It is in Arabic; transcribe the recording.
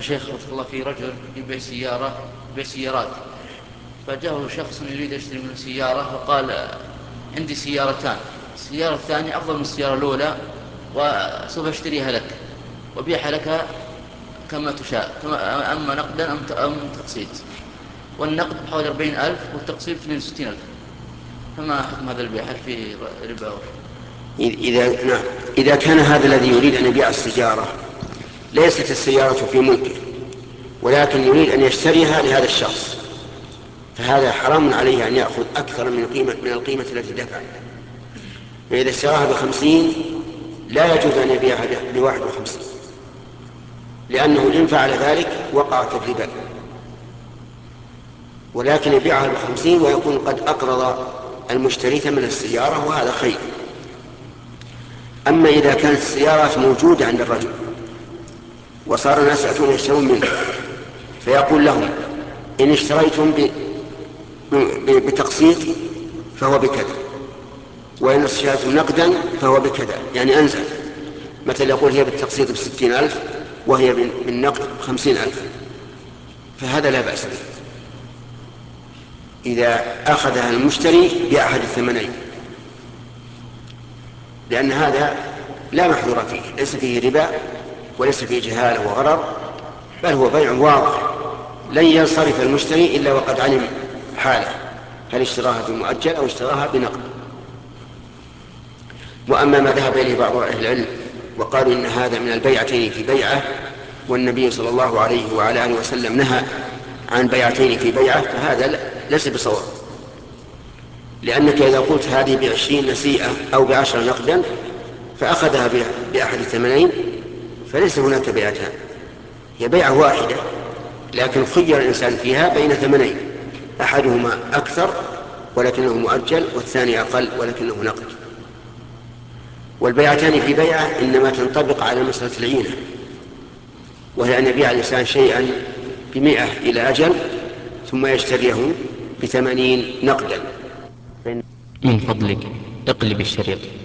شيخ وفق الله في رجل يبيع سيارات، فجاءه شخص يريد يشتري منه سيارة فقال عندي سيارتان، السيارة الثانية أفضل من السيارة الأولى وسوف أشتريها لك وبيعها لك كما تشاء، أما نقدا أم تقسيط، والنقد بحوالي 40,000 والتقسيط 62,000، فما حكم هذا البيع؟ هل في ربا؟ نعم، إذا كان هذا الذي يريد أن يبيع السيارة ليست السيارة في ملكه ولكن يريد أن يشتريها لهذا الشخص، فهذا حرام عليه أن يأخذ أكثر من القيمة التي دفع. فإذا اشتراها ب50 لا يجوز أن يبيعها ب51، لأنه إن فعل ذلك وقع في الربا، ولكن يبيعها ب50 ويكون قد أقرض المشتري ثمن السيارة، وهذا خير. أما إذا كانت السيارات موجودة عند الرجل وصار الناس يأتون يشترون منه فيقول لهم إن اشتريتم بتقسيط فهو بكذا، وإن اشتريتم نقدا فهو بكذا، يعني أنزل. مثل يقول هي بالتقسيط ب60,000 وهي بالنقد ب50,000، فهذا لا بأس به إذا أخذها المشتري بأحد الثمنين، لأن هذا لا محذور فيه، ليس فيه ربا وليس فيه جهالة وغرر، بل هو بيع واضح لن ينصرف المشتري إلا وقد علم حاله، هل اشتراها بمؤجل أو اشتراها بنقد. وأما ما ذهب إليه بعض أهل العلم وقالوا إن هذا من البيعتين في بيعة، والنبي صلى الله عليه وعلى آله وسلم نهى عن بيعتين في بيعة، فهذا ليس بصواب، لأنك إذا قلت هذه ب20 نسيئة أو ب10 نقدا فأخذها بأحد الثمنين فليس هناك بيعتان، هي بيعة واحدة، لكن خير الإنسان فيها بين ثمنين، أحدهما أكثر ولكنه مؤجل، والثاني أقل ولكنه نقد. والبيعتان في بيعة إنما تنطبق على مسألة العينة، وهي أن يبيع الإنسان شيئا ب100 إلى أجل ثم يشتريه ب80 نقدا. من فضلك اقلب الشريط.